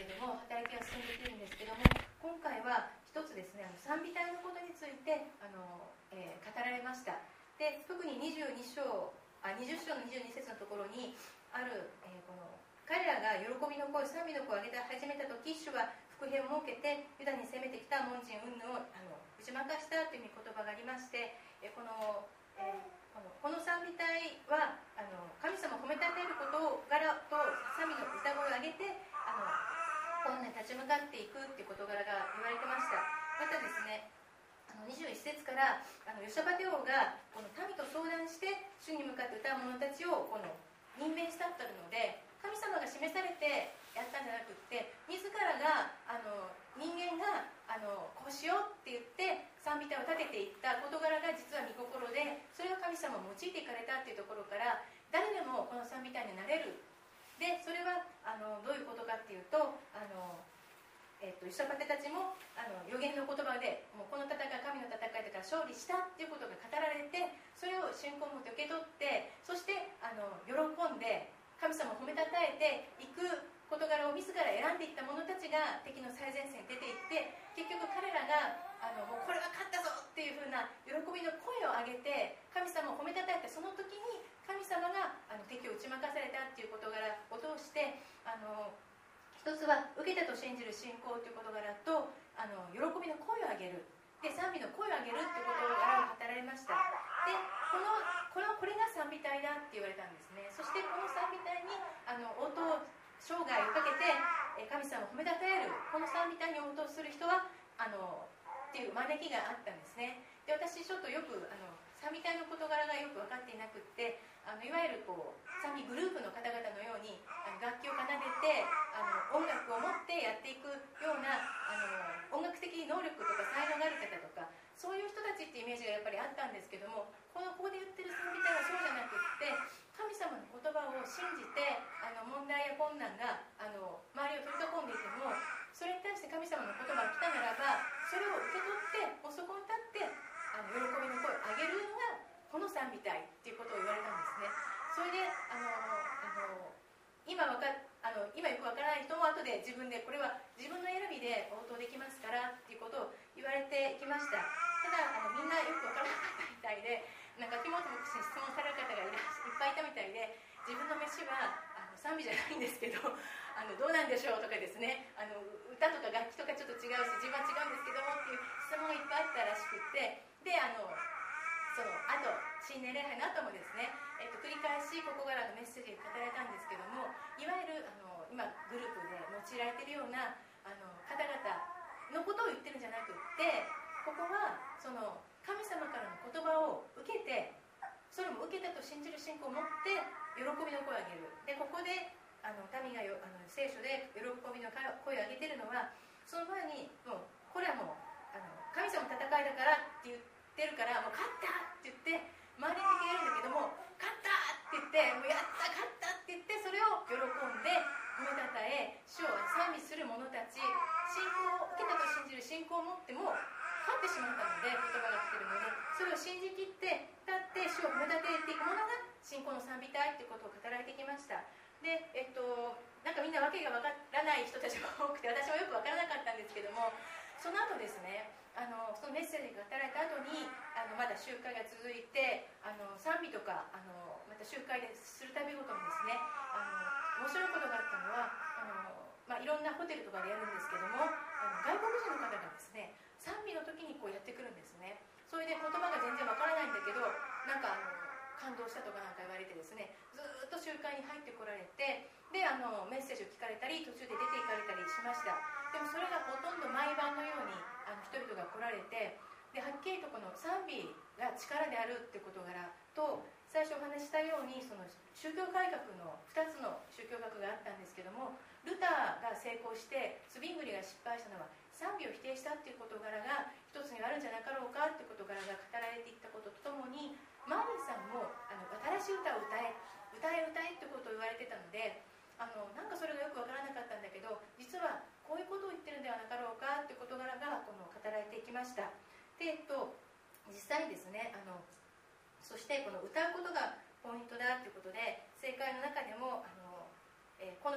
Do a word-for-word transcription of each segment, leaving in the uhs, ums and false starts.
けれども、働きは進んでいるんですけども、今回は一つですね、賛美隊のことについてあの、えー、語られました。で、特ににじゅうに章、あにじゅっ章のにじゅうに節のところにある、えー、この彼らが喜びの声、賛美の声を上げて始めたとき、主は伏兵を設けてユダに攻めてきた門人云々をあの打ち負かしたという言葉がありまして、えー、この、えーこのこの賛美隊はあの神様を褒めたたえる事柄と賛美の歌声を上げてあの本に立ち向かっていくっていう事柄が言われてました。またですね、あのにじゅういち節からあのヨシャバテ王がこの民と相談して主に向かって歌う者たちをこの任命したってあるので、神様が示されてやったんじゃなくって自らがあの人間があのこうしようって言って賛美隊を立てていった事柄が実は御心で、それを神様を用いていかれたっていうところから誰でもこの賛美隊になれる。でそれはあのどういうことかっていうと、あのえっと、ヨシャバテたちもあの預言の言葉でもうこの戦いは神の戦いだから勝利したっていうことが語られて、それを信仰を持って受け取って、そしてあの喜んで神様を褒めたたえていく事柄を自ら選んでいった者たちが敵の最前線に出ていって、結局彼らがあのもうこれは勝ったぞっていう風な喜びの声を上げて神様を褒めたたえて、その時に神様があの敵を打ち負かされたっていう事柄を通して、あの一つは受けたと信じる信仰という事柄とあの喜びの声を上げる、で賛美の声を上げるっていう事柄を語られました。でこのこのこれが賛美隊だって言われたんですね。そしてこの賛美隊にあの応答生涯をかけて神様を褒めたたえるこの賛美隊に応答する人はあのっていう招きがあったんですね。で私ちょっとよくあの賛美隊の事柄がよく分かっていなくって、あのいわゆるこう賛美グループの方々のようにあの楽器を奏でてあの音楽を持ってやっていくようなあの音楽的能力とか才能がある方とか、そういう人たちっていうイメージがやっぱりあったんですけども、このここで言ってる賛美隊はそうじゃなくって神様の言葉を信じてあの問題や困難があの周りを取り囲んでいても、それに対して神様の言葉が来たならばそれを受け取ってもうそこに立ってあの喜びの声を上げるのがこの賛美隊っていうことを言われたんですね。それであのあの今わかあの今よくわからない人も後で自分でこれは自分の選びで応答できますからっていうことを言われてきました。ただあのみんなよくわからなかったみたいで、なんか木本牧師に質問される方がいらっしゃいっぱいいたみたいで、自分の飯はあの賛美じゃないんですけどあのどうなんでしょうとかですね、あの歌とか楽器とかちょっと違うし自分は違うんですけどもっていう質問がいっぱいあったらしくって、であのその後新年礼拝の後もですね、えっと、繰り返しここからのメッセージが語られたんですけども、いわゆるあの今グループで用いられているようなあの方々のことを言ってるんじゃなくって、ここはその神様からの言葉を受けて、それも受けたと信じる信仰を持って喜びの声を上げる。でここであの民がよあの聖書で喜びの声を上げているのは、その前にもうこれはもうあの神様の戦いだからって言ってるから、もう勝ったって言って周りに敵がいるんだけども、勝ったって言ってもうやった勝ったって言って、それを喜んで褒めたたえ主を賛美する者たち、信仰を受けたと信じる信仰を持っても勝ってしまったので、言葉が来ているので、それを信じきって立って主を褒めたたえていくものが信仰の賛美隊ということを語られてきました。で、えっと、なんかみんな訳が分からない人たちが多くて、私もよく分からなかったんですけども、その後ですね、あのそのメッセージが語られた後にあのまだ集会が続いて、あの賛美とかあのまた集会でするたびごとにですね、あの面白いことがあったのはあの、まあ、いろんなホテルとかでやるんですけども、あの外国人の方がですね賛美の時にこうやってくるんですね。それで言葉が全然わからないんだけど、なんかあの感動したとかなんか言われてですね、ずっと集会に入ってこられて、であのメッセージを聞かれたり途中で出て行かれたりしました。でもそれがほとんど毎晩のようにあの人々が来られて、ではっきりとこの賛美が力であるって事柄と、最初お話ししたようにその宗教改革のふたつの宗教学があったんですけども、ルターが成功してツビングリが失敗したのは賛美を否定したっていう事柄が一つにあるんじゃなかろうかっていう事柄が語られていったこととともに、マーリンさんもあの新しい歌を歌え歌え歌えってことを言われてたので、あのなんかそれがよくわからなかったんだけど、実はこういうことを言ってるんではなかろうかっていう事柄がこの語られていきました。で、えっと、実際にですね、あのそしてこの歌うことがポイントだということで、正解の中でもあの、えー、この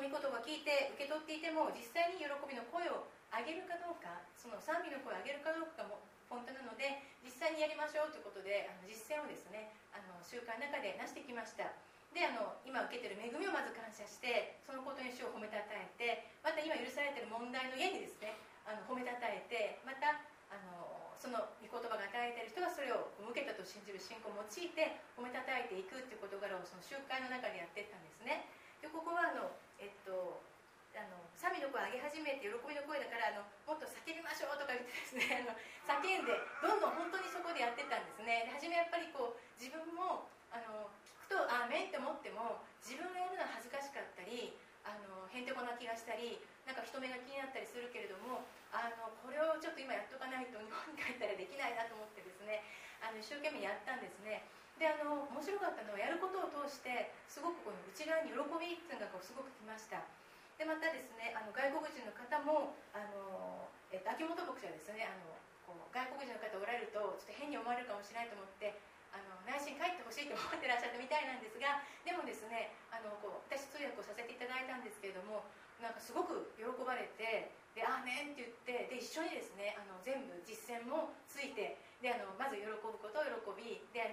御言葉を聞いて受け取っていても、実際に喜びの声を上げるかどうか、その賛美の声を上げるかどうかがもポイントなので、実際にやりましょうということで、あの実践をですね、あの習慣の中でなしてきました。で、あの今受けている恵みをまず感謝して、そのことに主を褒めたたえて、また今許されている問題の家にですね、あの褒めたたえて、またあのその御言葉が与えている人がそれを受けたと信じる信仰を用いて褒めたたえていくという事柄をその集会の中でやっていったんですね。で、ここはあの、えっと、あの賛美の声を上げ始めて喜びの声だから、あのもっと叫びましょうとか言ってですね、あの叫んでどんどん本当にそこでやってたんですね。で、初めやっぱりこう自分もあの聞くとあーめんって思っても、自分がやるのは恥ずかしかったり、あのへんてこな気がしたり、なんか人目が気になったりするけれども、あのこれをちょっと今やっとかないと日本に帰ったらできないなと思ってですね、あの一生懸命やったんですね。で、あの面白かったのは、やることを通してすごくこの内側に喜びっていうのがこうすごくきました。で、またですね、あの外国人の方もあの、えっと、秋元牧師はですね、あのこう外国人の方おられるとちょっと変に思われるかもしれないと思って、あの内心帰ってほしいと思ってらっしゃったみたいなんですが、でもですね、あのこう私通訳をさせていただいたんですけれども、なんかすごく喜ばれて、で、アーメンって言って、で一緒にですね、あの全部実践もついて、で、あのまず喜ぶことを喜びで、